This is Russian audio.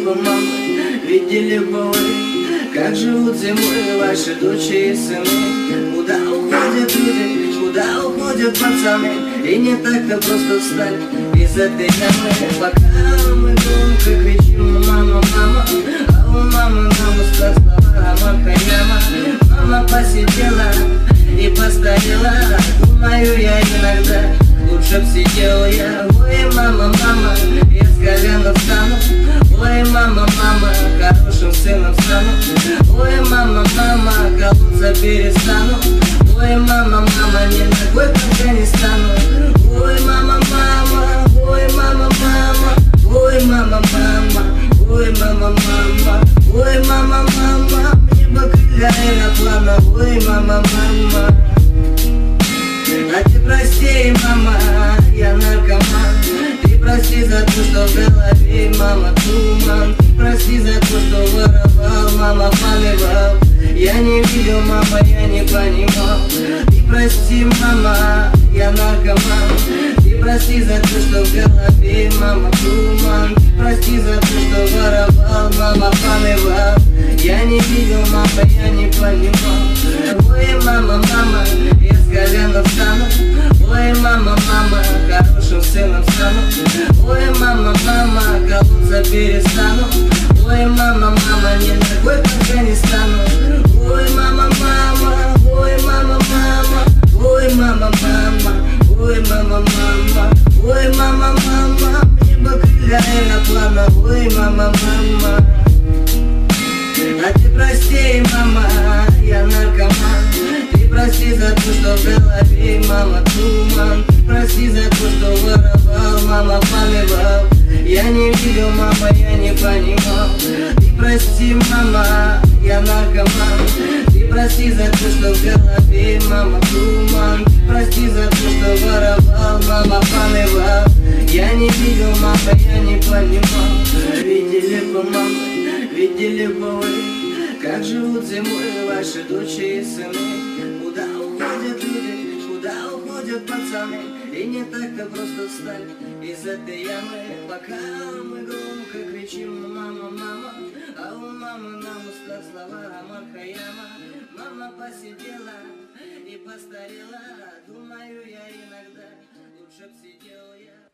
бы мамы, видели бы вы, как живут зимой ваши дочери и сыны. Куда уходят люди, куда уходят пацаны, и не так-то просто встать из этой ямы. Пока мы громко кричим мама, мама, а у мамы на устах слова Роман Хаяма. Мама посидела и постарела, думаю я иногда, лучше б сидел я. Ой, мама, мама, я с колена встану. Ой, мама, мама, хорошим сыном стану. Ой, мама, мама, колоться перестану. Ой, мама, мама, ни ногой пока не стану. Ой, мама, мама, ой, мама, мама, ой, мама, мама, ой, мама, мама, ой, мама, мама, мне бы крылья аэроплана. Ой, мама, мама, а ты прости, мама, я наркоман. Ты прости за то, что в голове, мама, туман. Ты прости за то, что воровал, мама, поливал. Я не видел, мама, я не понимал. Ты прости, мама, я наркоман. Ты прости за то, что в голове, мама, туман. Ты прости за то, что воровал, мама, поливал. Я не видел, мама, я не понимал. Ой, мама, мама, я с колена встану. Ой, мама, мама, хорошим сыном стану. Ой, мама, мама, колоться перестану. Ой, мама, мама, ни ногой пока не стану. Ой, мама, мама, ой, мама, мама, ой, мама, мама, ой, мама, мама, ой, мама, мама, мне бы крылья аэроплана. Ой, мама, мама, а ты прости, мама, я наркоман. Ты прости за то, что в голове, мама, туман. Ты прости за то, что воровал, мама, поливал. Я не видел, мама, я не понимал. Ты прости, мама, я наркоман. Ты прости за то, что в голове, мама, туман. Ты прости за то, что воровал, мама, поливал. Я не видел, мама, я не понимал. Видели бы мамы, видели бы вы, как живут зимой ваши дочери и сыны. Куда уходят люди, куда уходят пацаны, и не так-то просто встать из этой ямы. Пока мы громко кричим мама, мама, а у мамы на устах слова Роман Хаяма. Мама посидела и постарела, думаю я иногда, лучше б сидел я.